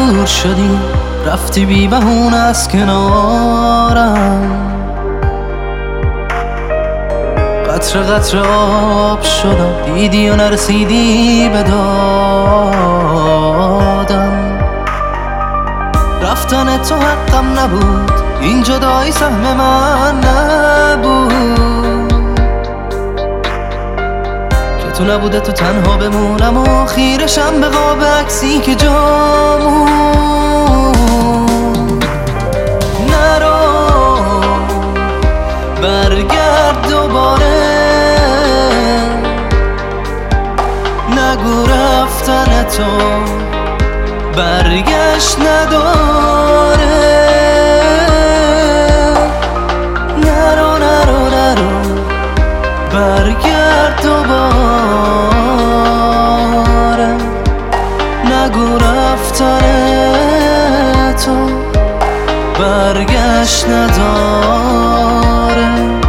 دور شدی، رفتی بی بهونه از کنارم. قطره قطره آب شدم، دیدی و نرسیدی به دادم. رفتن تو حقم نبود، این جدایی سهم من نبود. که تو نبوده تو تنها بمونم و خیرشم به قاب عکسی که جامون. نرو برگرد دوباره، نگو رفتن تو برگشت نداره. نرو نرو نرو برگرد دوباره، نگو رفتن تو برگشت نداره.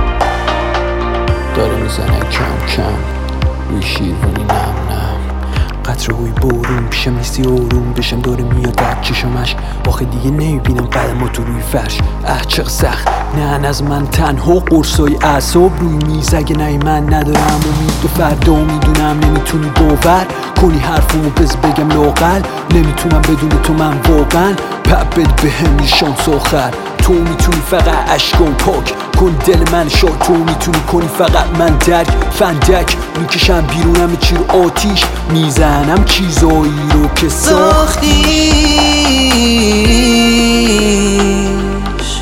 داره میزنه کم کم روی شیروانی نم نم، قطره های بارون پیشم نیستی آروم بشم، داره میاد در چشمش. آخه دیگه نمیبینم قدم تو روی فرش. چقدر سخت نه از من تنها قرصای اعصاب روی میز. اگه نه من ندارم امید و فردا میدونم نمیتونی باور کنی حرفمو بگم لااقل. نمیتونم بدون تو من واقعا بد به هم شانس آخر. تو میتونی فقط عشقام پاک کن دل من شاد، تو میتونی کنی فقط من درک فندک میکشم بیرونم چیر آتیش میزنم چیزایی رو که ساختیش.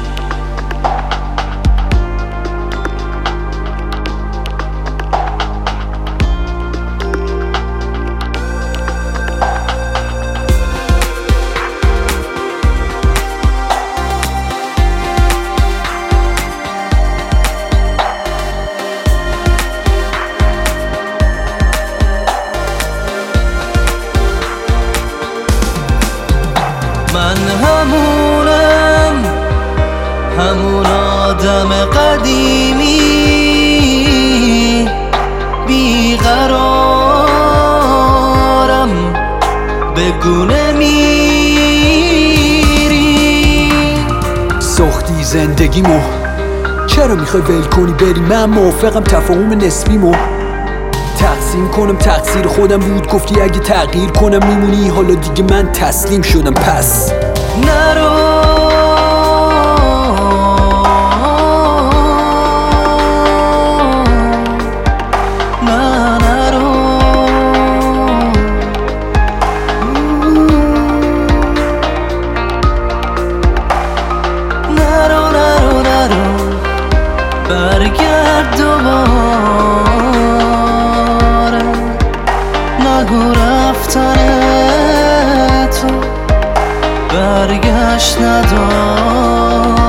من همون آدم قدیمی، بیقرارم بگونه میری. ساختی زندگیمو، چرا میخوای ول کنی بری؟ من موافقم تفاهم نسبیمو تقسیم کنم، تقصیر خودم بود گفتی اگه تغییر کنم میمونی. حالا دیگه من تسلیم شدم پس نرو برگرد دوباره، نگو رفتن تو برگشت نداره.